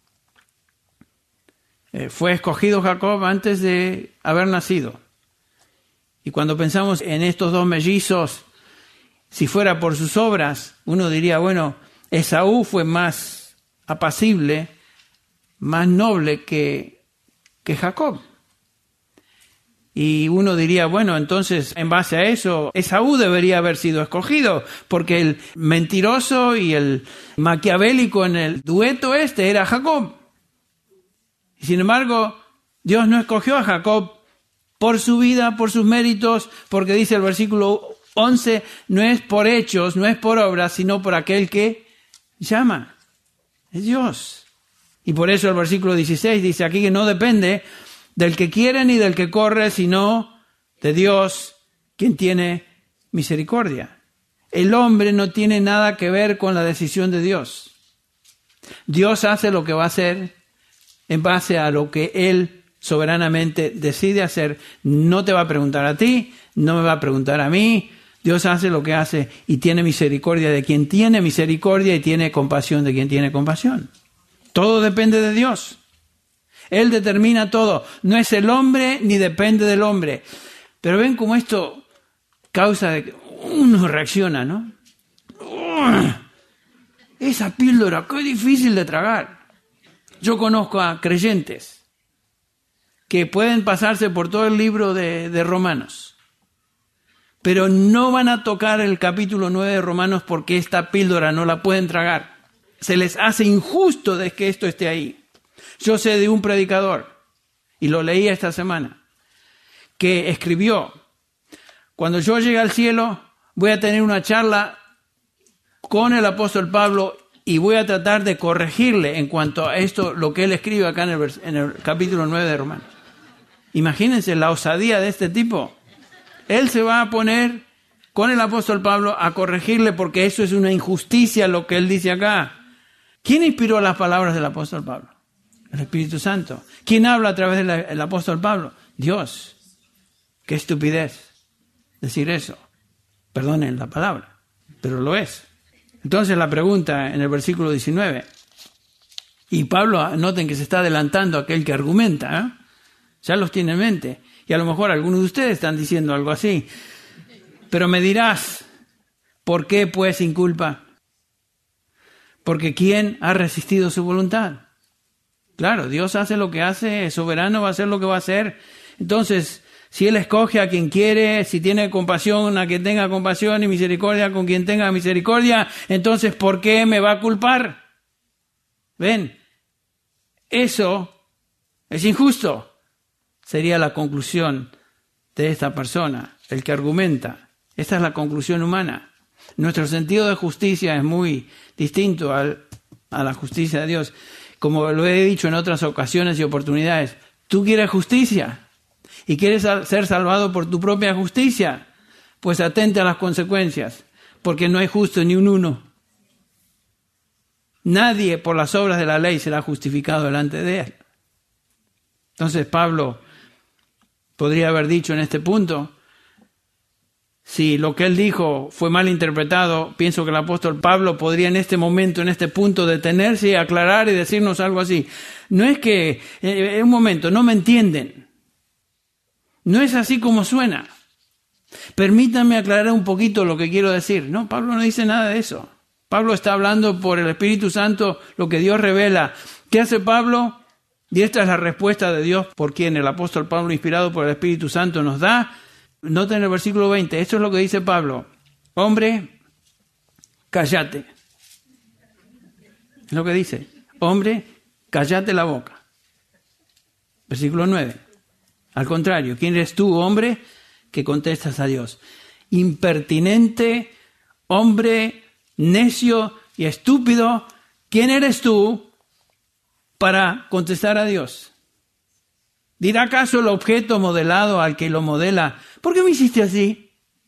Fue escogido Jacob antes de haber nacido. Y cuando pensamos en estos dos mellizos, si fuera por sus obras, uno diría, bueno, Esaú fue más apacible, más noble que Jacob. Y uno diría, bueno, entonces, en base a eso, Esaú debería haber sido escogido, porque el mentiroso y el maquiavélico en el dueto era Jacob. Y sin embargo, Dios no escogió a Jacob por su vida, por sus méritos, porque dice el versículo 11, no es por hechos, no es por obras, sino por aquel que llama. Es Dios. Y por eso el versículo 16 dice aquí que no depende del que quiere ni del que corre, sino de Dios, quien tiene misericordia. El hombre no tiene nada que ver con la decisión de Dios. Dios hace lo que va a hacer en base a lo que Él soberanamente decide hacer. No te va a preguntar a ti, no me va a preguntar a mí. Dios hace lo que hace y tiene misericordia de quien tiene misericordia y tiene compasión de quien tiene compasión. Todo depende de Dios. Él determina todo. No es el hombre ni depende del hombre. Pero ven cómo esto causa de que uno reacciona, ¿no? Esa píldora, qué difícil de tragar. Yo conozco a creyentes que pueden pasarse por todo el libro de Romanos, pero no van a tocar el capítulo 9 de Romanos porque esta píldora no la pueden tragar. Se les hace injusto de que esto esté ahí. Yo sé de un predicador, y lo leí esta semana, que escribió, cuando yo llegue al cielo voy a tener una charla con el apóstol Pablo y voy a tratar de corregirle en cuanto a esto, lo que él escribe acá en el capítulo 9 de Romanos. Imagínense la osadía de este tipo. él se va a poner con el apóstol Pablo a corregirle porque eso es una injusticia lo que él dice acá. ¿Quién inspiró las palabras del apóstol Pablo? El Espíritu Santo. ¿Quién habla a través del apóstol Pablo? Dios. Qué estupidez decir eso. Perdonen la palabra, pero lo es. Entonces la pregunta en el versículo 19. Y Pablo, noten que se está adelantando a aquel que argumenta, ¿eh? Ya los tiene en mente. Y a lo mejor algunos de ustedes están diciendo algo así. Pero me dirás, ¿por qué pues sin culpa? Porque ¿quién ha resistido su voluntad? Claro, Dios hace lo que hace, es soberano, va a hacer lo que va a hacer. Entonces, si Él escoge a quien quiere, si tiene compasión a quien tenga compasión y misericordia con quien tenga misericordia, entonces ¿por qué me va a culpar? ¿Ven? Eso es injusto. Sería la conclusión de esta persona, el que argumenta. Esta es la conclusión humana. Nuestro sentido de justicia es muy distinto a la justicia de Dios. Como lo he dicho en otras ocasiones y oportunidades, tú quieres justicia y quieres ser salvado por tu propia justicia, pues atente a las consecuencias, porque no hay justo ni un uno. Nadie por las obras de la ley será justificado delante de Él. Entonces Pablo podría haber dicho en este punto, si lo que él dijo fue mal interpretado, pienso que el apóstol Pablo podría en este momento, en este punto, detenerse y aclarar y decirnos algo así. No es que, un momento, no me entienden. No es así como suena. Permítanme aclarar un poquito lo que quiero decir. No, Pablo no dice nada de eso. Pablo está hablando por el Espíritu Santo, lo que Dios revela. ¿Qué hace Pablo? Y esta es la respuesta de Dios por quien el apóstol Pablo, inspirado por el Espíritu Santo, nos da. Noten el versículo 20, esto es lo que dice Pablo. Hombre, cállate. Es lo que dice. Hombre, cállate la boca. Versículo 9. Al contrario, ¿quién eres tú, hombre, que contestas a Dios? Impertinente, hombre, necio y estúpido, ¿quién eres tú para contestar a Dios? ¿Dirá acaso el objeto modelado al que lo modela, ¿por qué me hiciste así?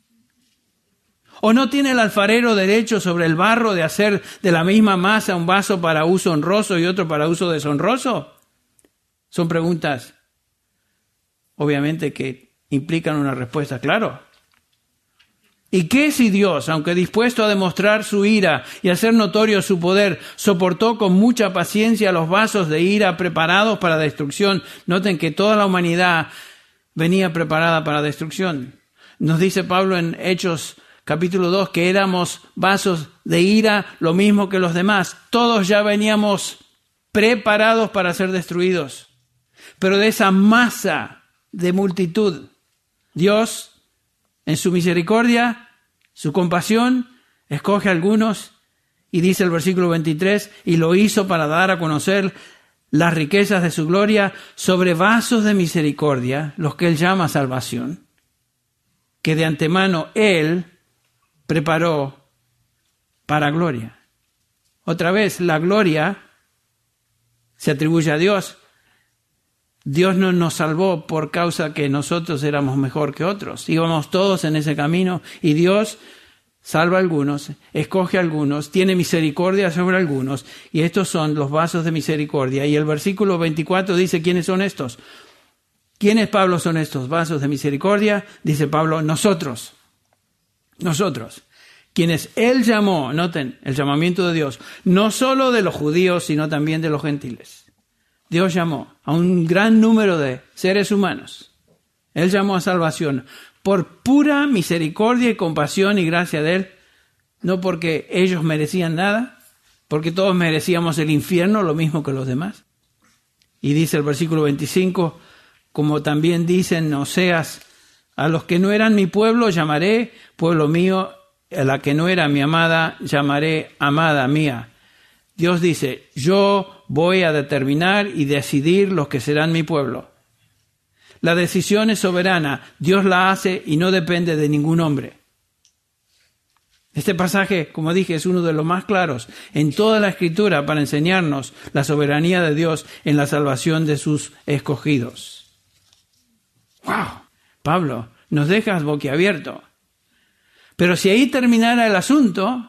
¿O no tiene el alfarero derecho sobre el barro de hacer de la misma masa un vaso para uso honroso y otro para uso deshonroso? Son preguntas, obviamente, que implican una respuesta, claro. ¿Y qué si Dios, aunque dispuesto a demostrar su ira y hacer notorio su poder, soportó con mucha paciencia los vasos de ira preparados para destrucción? Noten que toda la humanidad venía preparada para destrucción. Nos dice Pablo en Hechos capítulo 2 que éramos vasos de ira lo mismo que los demás. Todos ya veníamos preparados para ser destruidos. Pero de esa masa de multitud, Dios, en su misericordia, su compasión, escoge a algunos y dice el versículo 23, y lo hizo para dar a conocer las riquezas de su gloria sobre vasos de misericordia, los que Él llama salvación, que de antemano Él preparó para gloria. Otra vez, la gloria se atribuye a Dios. Dios no nos salvó por causa que nosotros éramos mejor que otros. Íbamos todos en ese camino y Dios salva a algunos, escoge a algunos, tiene misericordia sobre algunos y estos son los vasos de misericordia. Y el versículo 24 dice, ¿quiénes son estos? ¿Quiénes, Pablo, son estos vasos de misericordia? Dice Pablo, nosotros. Quienes Él llamó, noten el llamamiento de Dios, no solo de los judíos, sino también de los gentiles. Dios llamó a un gran número de seres humanos. Él llamó a salvación por pura misericordia y compasión y gracia de Él, no porque ellos merecían nada, porque todos merecíamos el infierno, lo mismo que los demás. Y dice el versículo 25, como también dicen Oseas, a los que no eran mi pueblo llamaré pueblo mío, a la que no era mi amada llamaré amada mía. Dios dice, yo voy a determinar y decidir los que serán mi pueblo. La decisión es soberana, Dios la hace y no depende de ningún hombre. Este pasaje, como dije, es uno de los más claros en toda la Escritura para enseñarnos la soberanía de Dios en la salvación de sus escogidos. ¡Wow! Pablo Nos dejas boquiabierto. Pero si ahí terminara el asunto,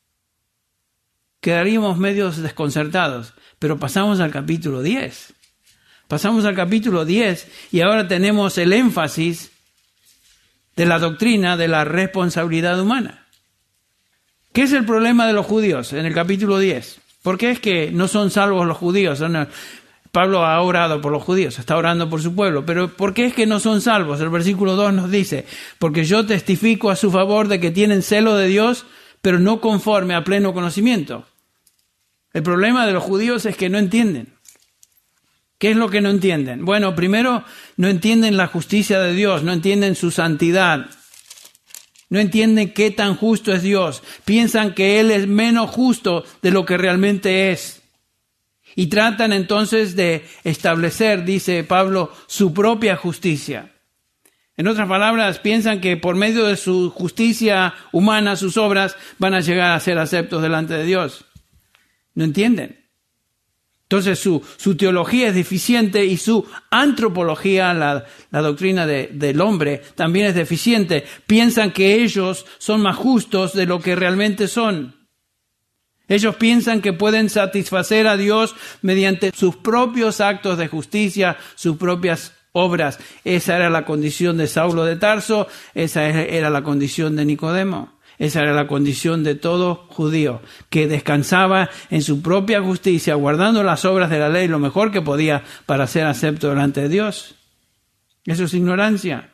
quedaríamos medios desconcertados. Pero pasamos al capítulo 10. Pasamos al capítulo 10 y ahora tenemos el énfasis de la doctrina de la responsabilidad humana. ¿Qué es el problema de los judíos en el capítulo 10? ¿Por qué es que no son salvos los judíos? Pablo ha orado por los judíos, está orando por su pueblo, pero ¿por qué es que no son salvos? El versículo 2 nos dice, porque yo testifico a su favor de que tienen celo de Dios, pero no conforme a pleno conocimiento. El problema de los judíos es que no entienden. ¿Qué es lo que no entienden? Bueno, primero, no entienden la justicia de Dios, no entienden su santidad, no entienden qué tan justo es Dios, piensan que Él es menos justo de lo que realmente es. Y tratan entonces de establecer, dice Pablo, su propia justicia. En otras palabras, piensan que por medio de su justicia humana, sus obras, van a llegar a ser aceptos delante de Dios. No entienden. Entonces su teología es deficiente y su antropología, la doctrina del hombre, también es deficiente. Piensan que ellos son más justos de lo que realmente son. Ellos piensan que pueden satisfacer a Dios mediante sus propios actos de justicia, sus propias obras. Esa era la condición de Saulo de Tarso, esa era la condición de Nicodemo. Esa era la condición de todo judío, que descansaba en su propia justicia, guardando las obras de la ley lo mejor que podía para ser acepto delante de Dios. Eso es ignorancia.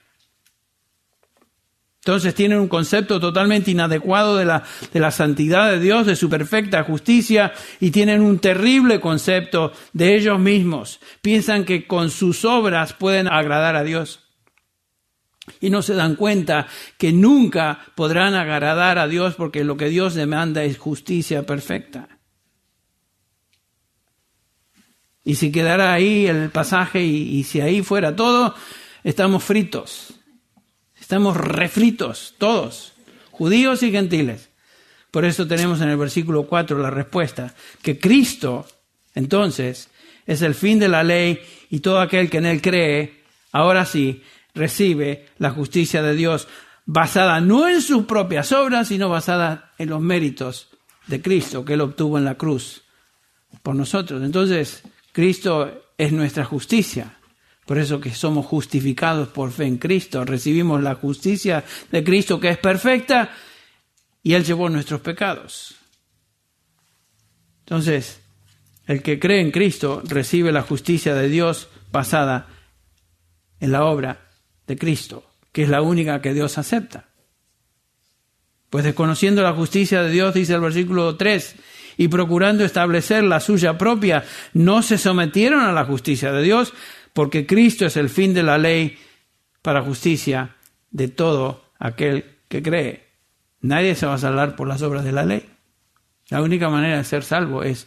Entonces tienen un concepto totalmente inadecuado de la santidad de Dios, de su perfecta justicia, y tienen un terrible concepto de ellos mismos. Piensan que con sus obras pueden agradar a Dios. Y no se dan cuenta que nunca podrán agradar a Dios porque lo que Dios demanda es justicia perfecta. Y si quedara ahí el pasaje y si ahí fuera todo, estamos fritos. Estamos refritos, todos, judíos y gentiles. Por eso tenemos en el versículo 4 la respuesta, que Cristo, entonces, es el fin de la ley y todo aquel que en Él cree, ahora sí, recibe la justicia de Dios basada no en sus propias obras, sino basada en los méritos de Cristo que Él obtuvo en la cruz por nosotros. Entonces, Cristo es nuestra justicia. Por eso que somos justificados por fe en Cristo. Recibimos la justicia de Cristo que es perfecta y Él llevó nuestros pecados. Entonces, el que cree en Cristo recibe la justicia de Dios basada en la obra de Cristo, que es la única que Dios acepta. Pues desconociendo la justicia de Dios, dice el versículo 3, y procurando establecer la suya propia, no se sometieron a la justicia de Dios, porque Cristo es el fin de la ley para justicia de todo aquel que cree. Nadie se va a salvar por las obras de la ley. La única manera de ser salvo es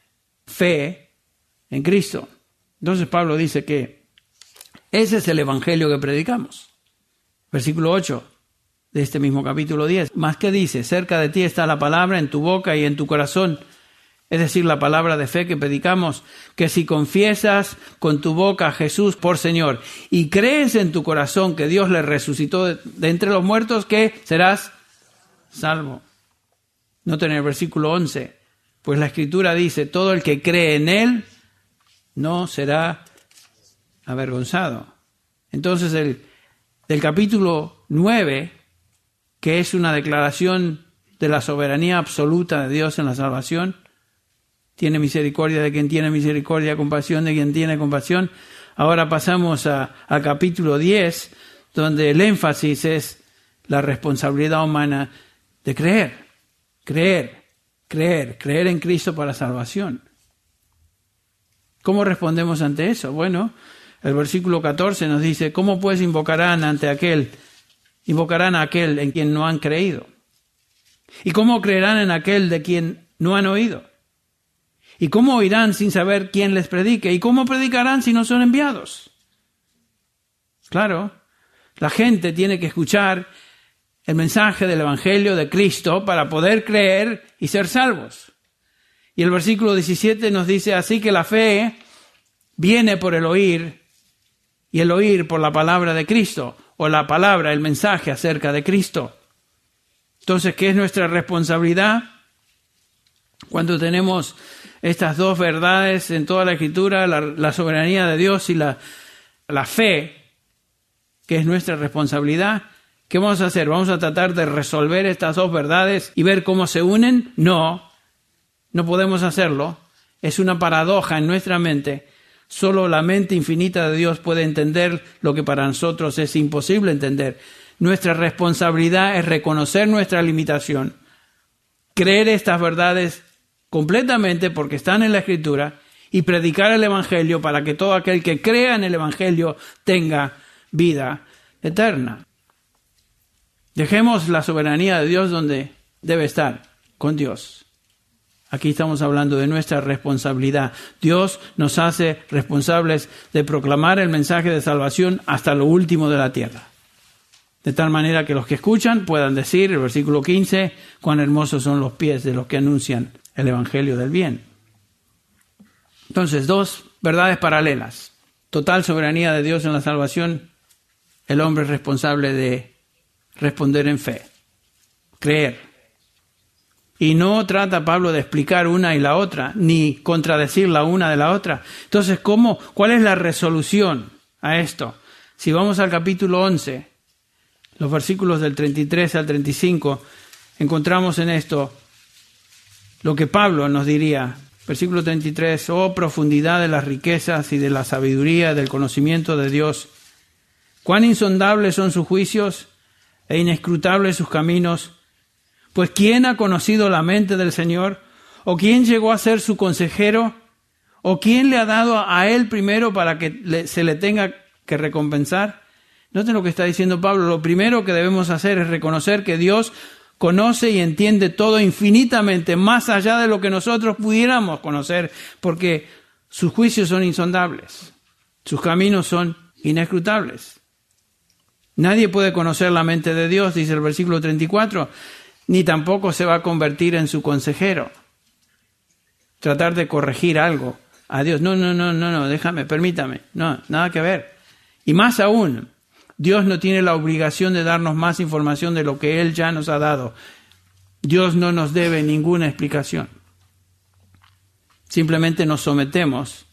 fe en Cristo. Entonces Pablo dice que ese es el evangelio que predicamos. Versículo 8 de este mismo capítulo 10. Más que dice, cerca de ti está la palabra en tu boca y en tu corazón. Es decir, la palabra de fe que predicamos, que si confiesas con tu boca a Jesús por Señor y crees en tu corazón que Dios le resucitó de entre los muertos, que serás salvo. Noten el versículo 11, pues la Escritura dice, todo el que cree en Él no será avergonzado. Entonces del capítulo 9, que es una declaración de la soberanía absoluta de Dios en la salvación, tiene misericordia de quien tiene misericordia, compasión de quien tiene compasión. Ahora pasamos al capítulo 10, donde el énfasis es la responsabilidad humana de creer en Cristo para salvación. ¿Cómo respondemos ante eso? Bueno, el versículo 14 nos dice, ¿cómo pues invocarán a aquel en quien no han creído? ¿Y cómo creerán en aquel de quien no han oído? ¿Y cómo oirán sin saber quién les predique? ¿Y cómo predicarán si no son enviados? Claro, la gente tiene que escuchar el mensaje del Evangelio de Cristo para poder creer y ser salvos. Y el versículo 17 nos dice, así que la fe viene por el oír y el oír por la palabra de Cristo. o la palabra, el mensaje acerca de Cristo. Entonces, ¿qué es nuestra responsabilidad cuando tenemos estas dos verdades en toda la Escritura, la soberanía de Dios y la fe, que es nuestra responsabilidad? ¿Qué vamos a hacer? ¿Vamos a tratar de resolver estas dos verdades y ver cómo se unen? No podemos hacerlo. Es una paradoja en nuestra mente. Solo la mente infinita de Dios puede entender lo que para nosotros es imposible entender. Nuestra responsabilidad es reconocer nuestra limitación, creer estas verdades completamente porque están en la Escritura y predicar el Evangelio para que todo aquel que crea en el Evangelio tenga vida eterna. Dejemos la soberanía de Dios donde debe estar, con Dios. Aquí estamos hablando de nuestra responsabilidad. Dios nos hace responsables de proclamar el mensaje de salvación hasta lo último de la tierra. De tal manera que los que escuchan puedan decir, el versículo 15, cuán hermosos son los pies de los que anuncian el Evangelio del bien. Entonces, dos verdades paralelas. Total soberanía de Dios en la salvación. El hombre es responsable de responder en fe, creer. Y no trata Pablo de explicar una y la otra, ni contradecir la una de la otra. Entonces, ¿cuál es la resolución a esto? Si vamos al capítulo 11, los versículos del 33 al 35, encontramos en esto lo que Pablo nos diría. Versículo 33, oh profundidad de las riquezas y de la sabiduría, del conocimiento de Dios. Cuán insondables son sus juicios e inescrutables sus caminos. Pues ¿quién ha conocido la mente del Señor? ¿O quién llegó a ser su consejero? ¿O quién le ha dado a él primero para que se le tenga que recompensar? Noten lo que está diciendo Pablo. Lo primero que debemos hacer es reconocer que Dios conoce y entiende todo infinitamente, más allá de lo que nosotros pudiéramos conocer, porque sus juicios son insondables, sus caminos son inescrutables. Nadie puede conocer la mente de Dios, dice el versículo 34, ni tampoco se va a convertir en su consejero. Tratar de corregir algo a Dios. No, déjame, permítame. No, nada que ver. Y más aún, Dios no tiene la obligación de darnos más información de lo que Él ya nos ha dado. Dios no nos debe ninguna explicación. Simplemente nos sometemos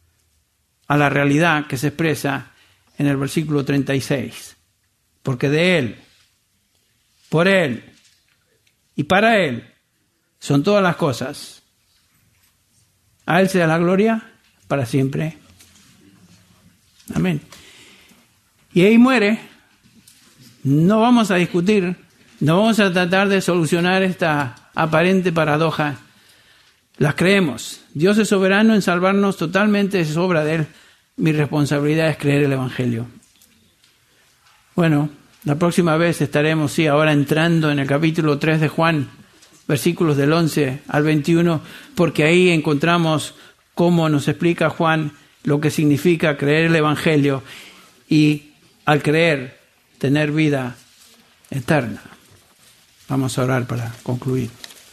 a la realidad que se expresa en el versículo 36. Porque de Él, por Él y para Él son todas las cosas. A Él sea la gloria para siempre. Amén. Y ahí muere. No vamos a discutir, no vamos a tratar de solucionar esta aparente paradoja. Las creemos. Dios es soberano en salvarnos totalmente, es obra de Él. Mi responsabilidad es creer el Evangelio. Bueno, la próxima vez estaremos, ahora entrando en el capítulo 3 de Juan, versículos del 11 al 21, porque ahí encontramos cómo nos explica Juan lo que significa creer el Evangelio y al creer tener vida eterna. Vamos a orar para concluir.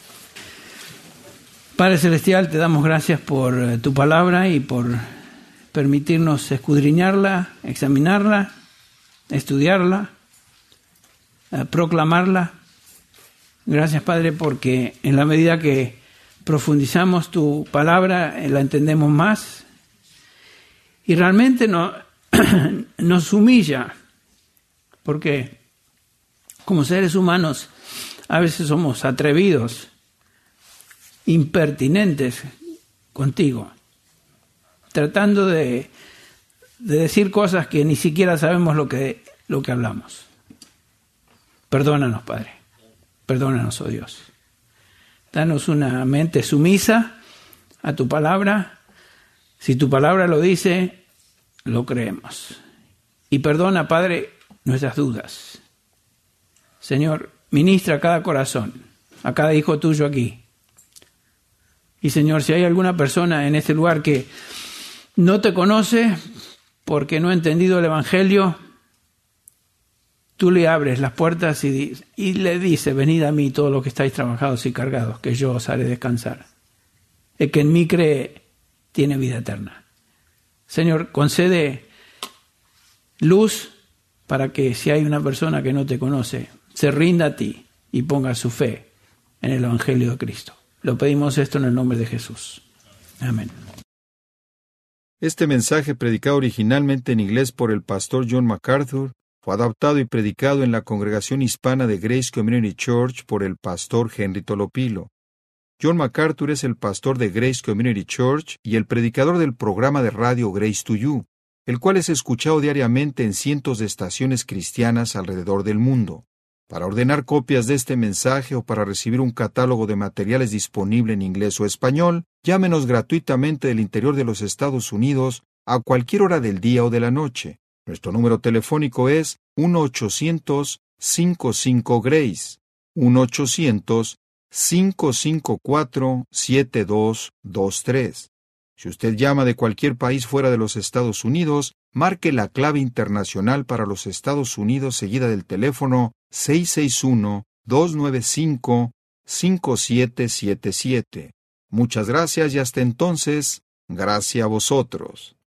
Padre Celestial, te damos gracias por tu palabra y por permitirnos escudriñarla, examinarla, estudiarla, proclamarla. Gracias, Padre, porque en la medida que profundizamos tu palabra, la entendemos más y realmente nos humilla, porque como seres humanos a veces somos atrevidos, impertinentes contigo, tratando de decir cosas que ni siquiera sabemos lo que hablamos. Perdónanos, Padre. Perdónanos, oh Dios. Danos una mente sumisa a tu palabra. Si tu palabra lo dice, lo creemos. Y perdona, Padre, nuestras dudas. Señor, ministra a cada corazón, a cada hijo tuyo aquí. Y Señor, si hay alguna persona en este lugar que no te conoce porque no ha entendido el Evangelio, tú le abres las puertas y le dices, venid a mí todos los que estáis trabajados y cargados, que yo os haré descansar. El que en mí cree tiene vida eterna. Señor, concede luz para que si hay una persona que no te conoce, se rinda a ti y ponga su fe en el Evangelio de Cristo. Lo pedimos esto en el nombre de Jesús. Amén. Este mensaje, predicado originalmente en inglés por el pastor John MacArthur, fue adaptado y predicado en la congregación hispana de Grace Community Church por el pastor Henry Tolopilo. John MacArthur es el pastor de Grace Community Church y el predicador del programa de radio Grace to You, el cual es escuchado diariamente en cientos de estaciones cristianas alrededor del mundo. Para ordenar copias de este mensaje o para recibir un catálogo de materiales disponible en inglés o español, llámenos gratuitamente del interior de los Estados Unidos a cualquier hora del día o de la noche. Nuestro número telefónico es 1-800-55-GRACE, 1-800-554-7223. Si usted llama de cualquier país fuera de los Estados Unidos, marque la clave internacional para los Estados Unidos seguida del teléfono 661-295-5777. Muchas gracias y hasta entonces, gracias a vosotros.